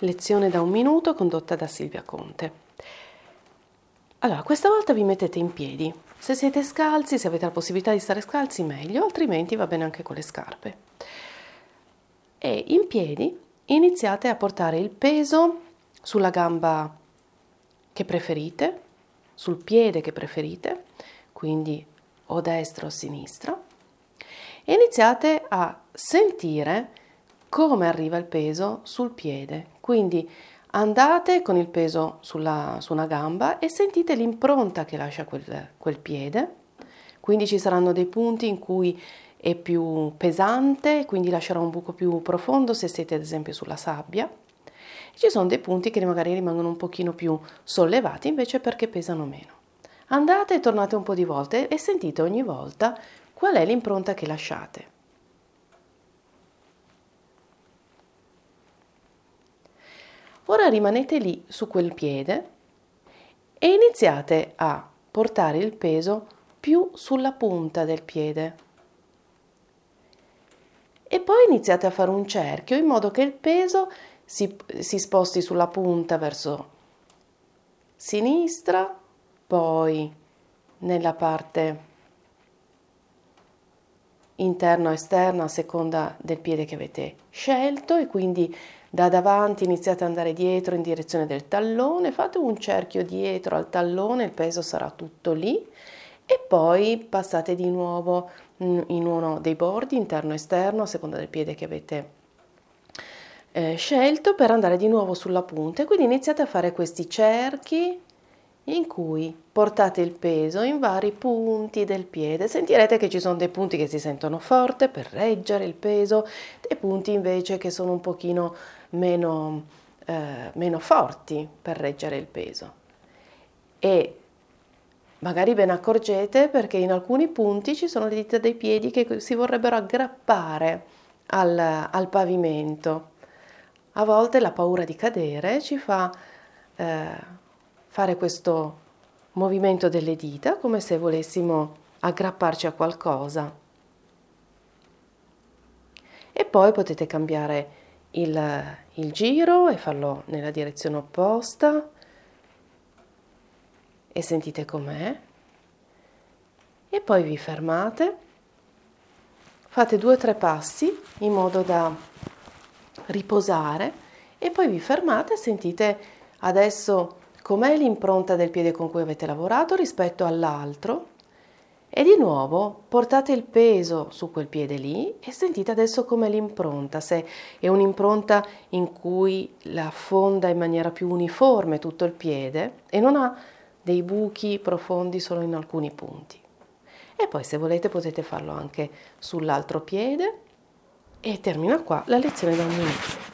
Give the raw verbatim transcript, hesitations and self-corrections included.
lezione da un minuto condotta da Silvia Conte. Allora, questa volta vi mettete in piedi. Se siete scalzi, se avete la possibilità di stare scalzi, meglio, altrimenti va bene anche con le scarpe. E in piedi iniziate a portare il peso sulla gamba che preferite, sul piede che preferite, quindi o destra o sinistra, e iniziate a sentire come arriva il peso sul piede. Quindi andate con il peso sulla, su una gamba e sentite l'impronta che lascia quel, quel piede. Quindi ci saranno dei punti in cui è più pesante, quindi lascerà un buco più profondo se siete ad esempio sulla sabbia. Ci sono dei punti che magari rimangono un pochino più sollevati invece perché pesano meno. Andate e tornate un po' di volte e sentite ogni volta qual è l'impronta che lasciate. Ora rimanete lì su quel piede e iniziate a portare il peso più sulla punta del piede. E poi iniziate a fare un cerchio in modo che il peso si, si sposti sulla punta verso sinistra, poi nella parte interna o esterna a seconda del piede che avete scelto, e quindi da davanti iniziate ad andare dietro in direzione del tallone, fate un cerchio dietro al tallone, il peso sarà tutto lì, e poi passate di nuovo in uno dei bordi, interno o esterno, a seconda del piede che avete eh, scelto, per andare di nuovo sulla punta. E quindi iniziate a fare questi cerchi in cui portate il peso in vari punti del piede. Sentirete che ci sono dei punti che si sentono forte per reggere il peso, dei punti invece che sono un pochino meno, eh, meno forti per reggere il peso. E magari ve ne accorgete perché in alcuni punti ci sono le dita dei piedi che si vorrebbero aggrappare al, al pavimento. A volte la paura di cadere ci fa eh, fare questo movimento delle dita come se volessimo aggrapparci a qualcosa. E poi potete cambiare il, il giro e farlo nella direzione opposta. E sentite com'è, e poi vi fermate, fate due o tre passi in modo da riposare e poi vi fermate e sentite adesso com'è l'impronta del piede con cui avete lavorato rispetto all'altro, e di nuovo portate il peso su quel piede lì e sentite adesso com'è l'impronta, se è un'impronta in cui la affonda in maniera più uniforme tutto il piede e non ha dei buchi profondi solo in alcuni punti. E poi se volete potete farlo anche sull'altro piede, e termina qua la lezione da un minuto.